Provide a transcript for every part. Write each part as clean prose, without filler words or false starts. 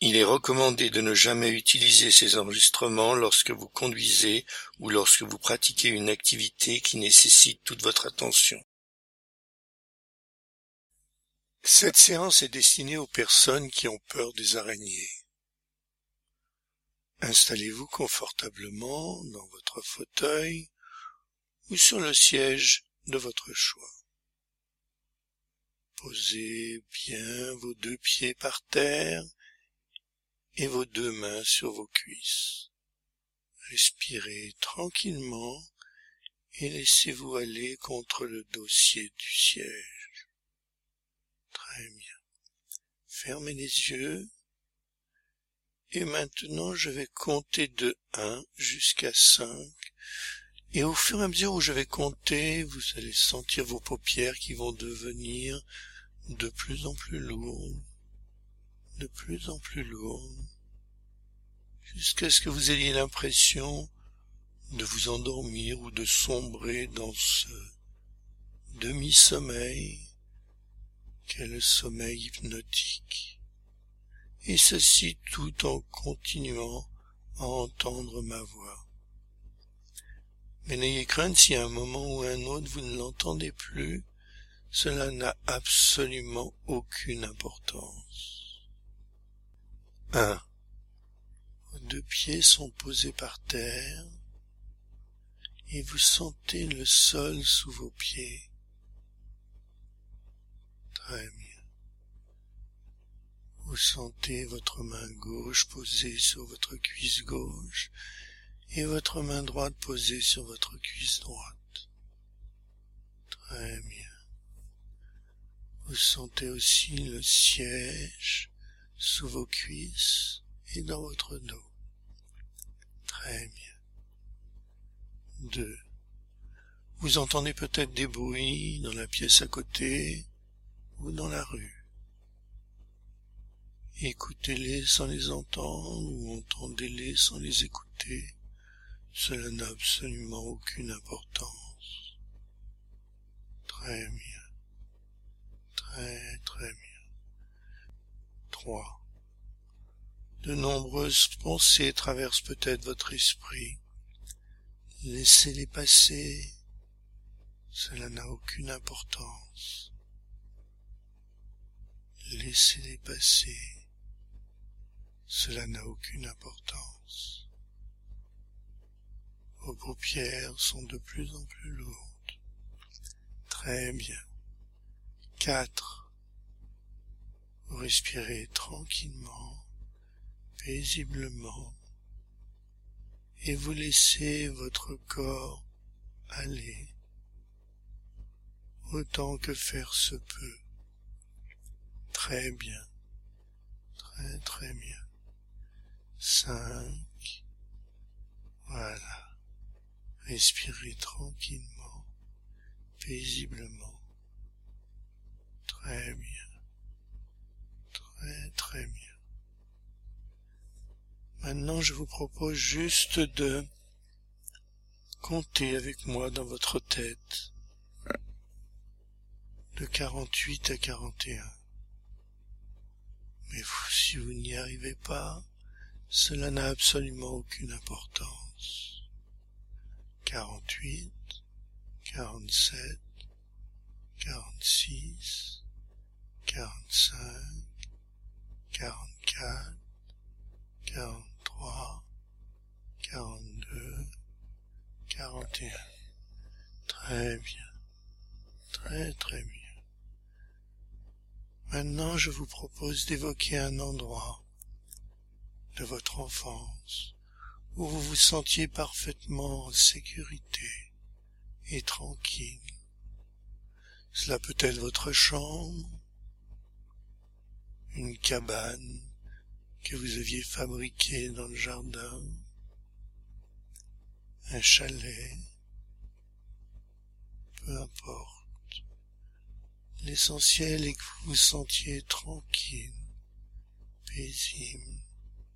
Il est recommandé de ne jamais utiliser ces enregistrements lorsque vous conduisez ou lorsque vous pratiquez une activité qui nécessite toute votre attention. Cette séance est destinée aux personnes qui ont peur des araignées. Installez-vous confortablement dans votre fauteuil ou sur le siège de votre choix. Posez bien vos 2 pieds par terre et vos 2 mains sur vos cuisses. Respirez tranquillement et laissez-vous aller contre le dossier du siège. Très bien. Fermez les yeux. Et maintenant, je vais compter de 1 jusqu'à 5. Et au fur et à mesure où je vais compter, vous allez sentir vos paupières qui vont devenir de plus en plus lourdes, de plus en plus lourdes, jusqu'à ce que vous ayez l'impression de vous endormir ou de sombrer dans ce demi-sommeil qu'est le sommeil hypnotique. Et ceci tout en continuant à entendre ma voix. Mais n'ayez crainte si à un moment ou à un autre vous ne l'entendez plus, cela n'a absolument aucune importance. 1. Vos 2 pieds sont posés par terre et vous sentez le sol sous vos pieds. Très bien. Vous sentez votre main gauche posée sur votre cuisse gauche et votre main droite posée sur votre cuisse droite. Très bien. Vous sentez aussi le siège sous vos cuisses et dans votre dos. Très bien. 2. Vous entendez peut-être des bruits dans la pièce à côté ou dans la rue. Écoutez-les sans les entendre ou entendez-les sans les écouter. Cela n'a absolument aucune importance. Très bien. Très très bien. 3. De nombreuses pensées traversent peut-être votre esprit. Laissez-les passer. Cela n'a aucune importance. Laissez-les passer. Cela n'a aucune importance. Vos paupières sont de plus en plus lourdes. Très bien. 4. Vous respirez tranquillement, paisiblement, et vous laissez votre corps aller, autant que faire se peut. Très bien. Très très bien. 5. Voilà. Respirez tranquillement, paisiblement. Très bien. Très très bien. Maintenant, je vous propose juste de compter avec moi dans votre tête de 48 à 41. Mais si vous n'y arrivez pas, cela n'a absolument aucune importance. 48, 47, 46, 45, 44, 43, 42, 41. Très bien. Très très bien. Maintenant, je vous propose d'évoquer un endroit de votre enfance où vous vous sentiez parfaitement en sécurité et tranquille. Cela peut être votre chambre, une cabane que vous aviez fabriquée dans le jardin, un chalet, peu importe. L'essentiel est que vous vous sentiez tranquille, paisible.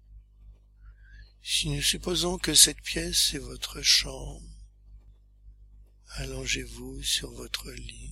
Si nous supposons que cette pièce est votre chambre, allongez-vous sur votre lit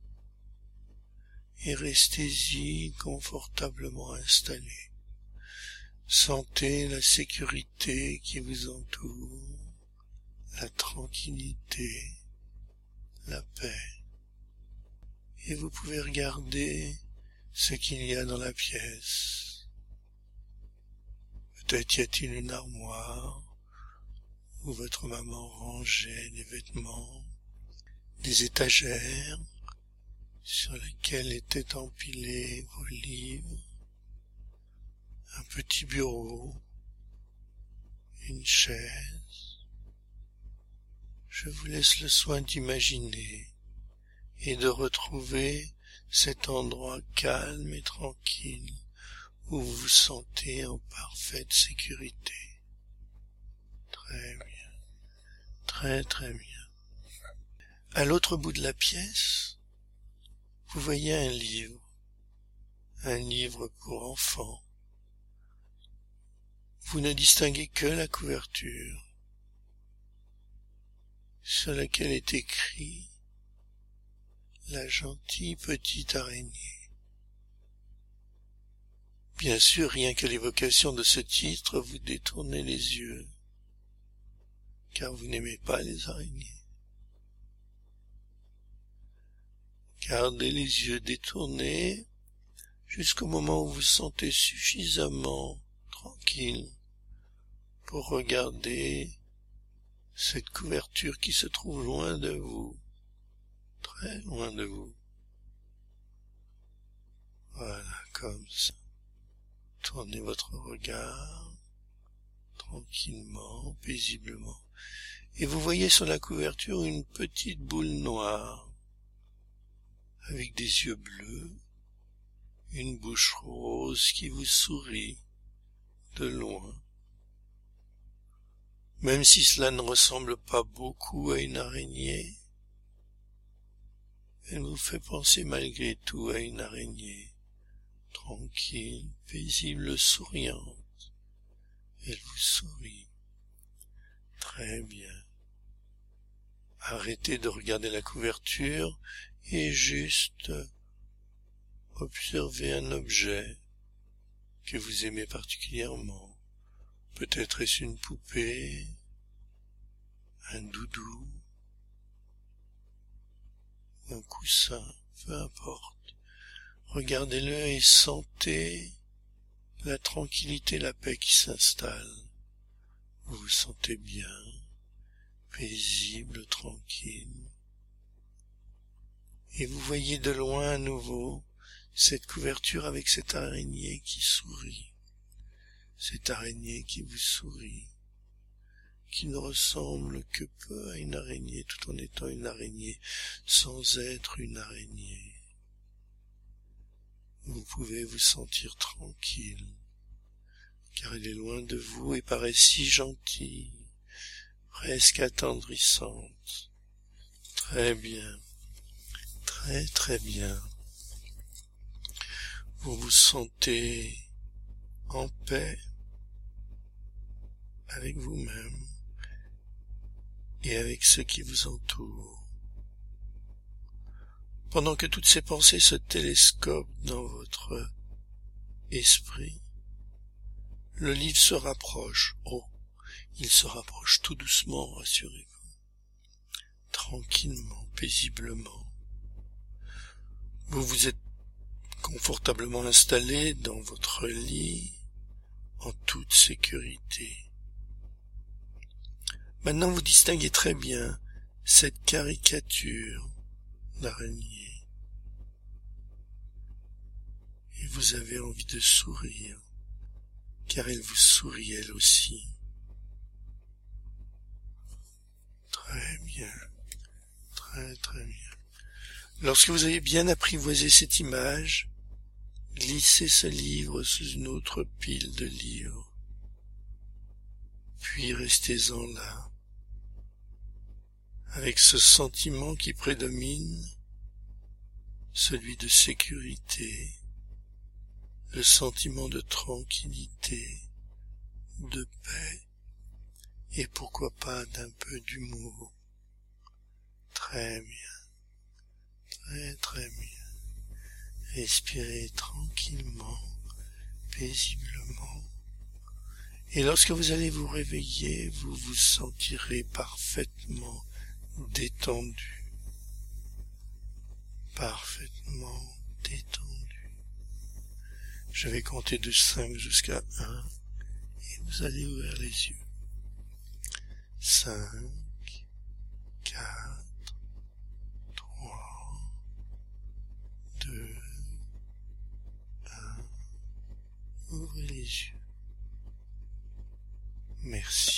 et restez-y confortablement installé. Sentez la sécurité qui vous entoure, la tranquillité, la paix. Et vous pouvez regarder ce qu'il y a dans la pièce. Peut-être y a-t-il une armoire où votre maman rangeait des vêtements, des étagères sur lesquelles étaient empilés vos livres, un petit bureau, une chaise. Je vous laisse le soin d'imaginer et de retrouver cet endroit calme et tranquille où vous vous sentez en parfaite sécurité. Très bien, très très bien. À l'autre bout de la pièce, vous voyez un livre pour enfants. Vous ne distinguez que la couverture, sur laquelle est écrit « La gentille petite araignée ». Bien sûr, rien qu'à l'évocation de ce titre, vous détournez les yeux, car vous n'aimez pas les araignées. Gardez les yeux détournés jusqu'au moment où vous vous sentez suffisamment tranquille pour regarder cette couverture qui se trouve loin de vous, très loin de vous. Voilà, comme ça. Tournez votre regard tranquillement, paisiblement, et vous voyez sur la couverture une petite boule noire, avec des yeux bleus, une bouche rose qui vous sourit de loin. Même si cela ne ressemble pas beaucoup à une araignée, elle vous fait penser malgré tout à une araignée, tranquille, paisible, souriante. Elle vous sourit. Très bien. Arrêtez de regarder la couverture et juste observez un objet que vous aimez particulièrement. Peut-être est-ce une poupée, un doudou, un coussin, peu importe. Regardez-le et sentez la tranquillité, la paix qui s'installe. Vous vous sentez bien, paisible, tranquille. Et vous voyez de loin à nouveau cette couverture avec cette araignée qui sourit. Cette araignée qui vous sourit, qui ne ressemble que peu à une araignée tout en étant une araignée sans être une araignée. Vous pouvez vous sentir tranquille, car elle est loin de vous et paraît si gentille, presque attendrissante. Très bien, très très bien. Vous vous sentez en paix avec vous-même et avec ceux qui vous entourent. Pendant que toutes ces pensées se télescopent dans votre esprit, le livre se rapproche. Oh, il se rapproche tout doucement, rassurez-vous, tranquillement, paisiblement. Vous vous êtes confortablement installé dans votre lit, en toute sécurité. Maintenant, vous distinguez très bien cette caricature d'araignée. Et vous avez envie de sourire, car elle vous sourit elle aussi. Très bien, très très bien. Lorsque vous avez bien apprivoisé cette image, glissez ce livre sous une autre pile de livres, puis restez-en là, avec ce sentiment qui prédomine, celui de sécurité, le sentiment de tranquillité, de paix, et pourquoi pas d'un peu d'humour. Très bien, très très bien. Respirez tranquillement, paisiblement, Et lorsque vous allez vous réveiller, vous vous sentirez parfaitement détendu. Parfaitement détendu. Je vais compter de 5 jusqu'à 1 et vous allez ouvrir les yeux. 5, 4, 3, 2, 1. Ouvrez les yeux. Merci.